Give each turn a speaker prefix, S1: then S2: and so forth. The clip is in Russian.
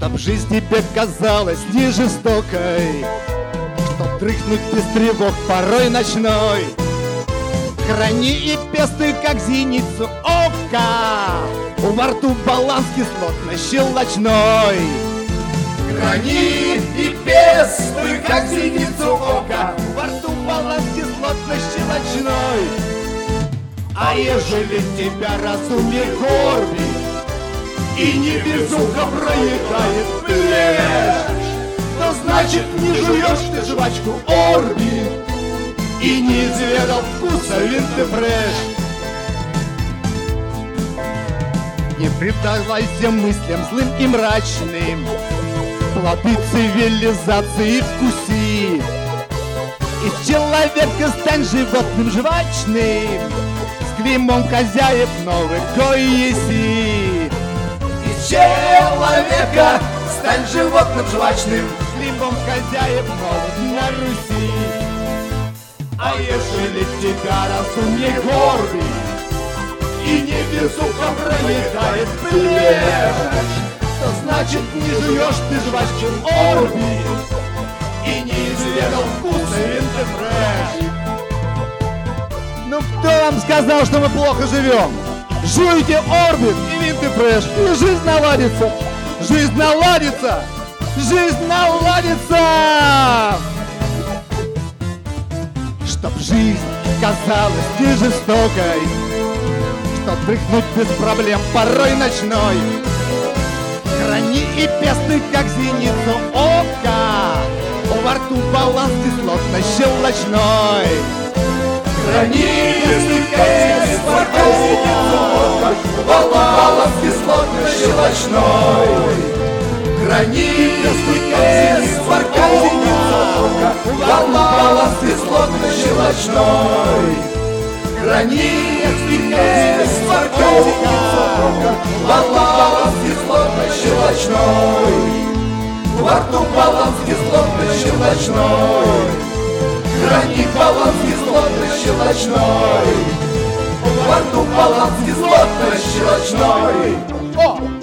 S1: Чтоб жизнь тебе казалась не жестокой, чтоб дрыхнуть без тревог порой ночной. Храни и пестуй, как зеницу ока, во рту баланс кислотно-щелочной.
S2: Храни и пестуй, как зеницу ока,
S1: во рту баланс кислотно-щелочной. А ежели тебя разумие кормит и не без уха проедает плешь, то значит не жуешь ты жвачку Орби и не изведал вкуса Винтефреш. Не предавайся мыслям злым и мрачным, плоды цивилизации вкуси. Из человека стань животным жвачным, с клеймом хозяев новых кой еси.
S2: Из человека стань животным жвачным,
S1: с клеймом хозяев новых на Руси. А ежели тебя разумнее горбит и не без уха проедает плешь, то значит не жуешь ты жвачки Орби и не изведал вкуса Винтефреш. Ну кто вам сказал, что мы плохо живем? Жуйте Орбит и Винтефреш, и жизнь наладится! Жизнь наладится! Жизнь наладится! Чтоб жизнь казалась не жестокой, чтоб дрыхнуть без проблем порой ночной. Храни и пестуй, как зеницу ока, во рту баланс кислотно-щелочной.
S2: Храни и пестуй, как зеницу ока, во рту баланс кислотно-щелочной. Храни и пестуй, как зеницу ока, во рту баланс кислотно-щелочной. Храни и пестуй, как зеницу ока, во рту баланс кислотно-щелочной. Во рту баланс кислотно-щелочной. Храни баланс кислотно-щелочной. Во рту баланс кислотно-щелочной.
S1: О!